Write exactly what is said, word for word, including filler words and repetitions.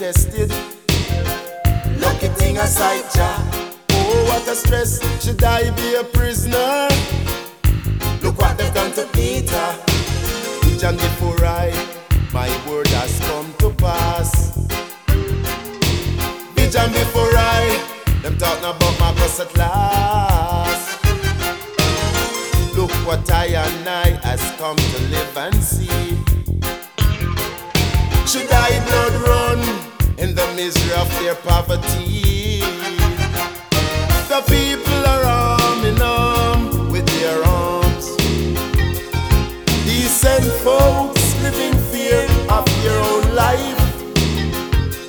tested. Lucky thing aside, Jah. Oh, what a stress, should I be a prisoner? Look what they've done to Peter. Vision before I, my word has come to pass. Vision before I, them talking about my bus at last. Look what I and I has come to live and see. Should I blood run in the misery of their poverty?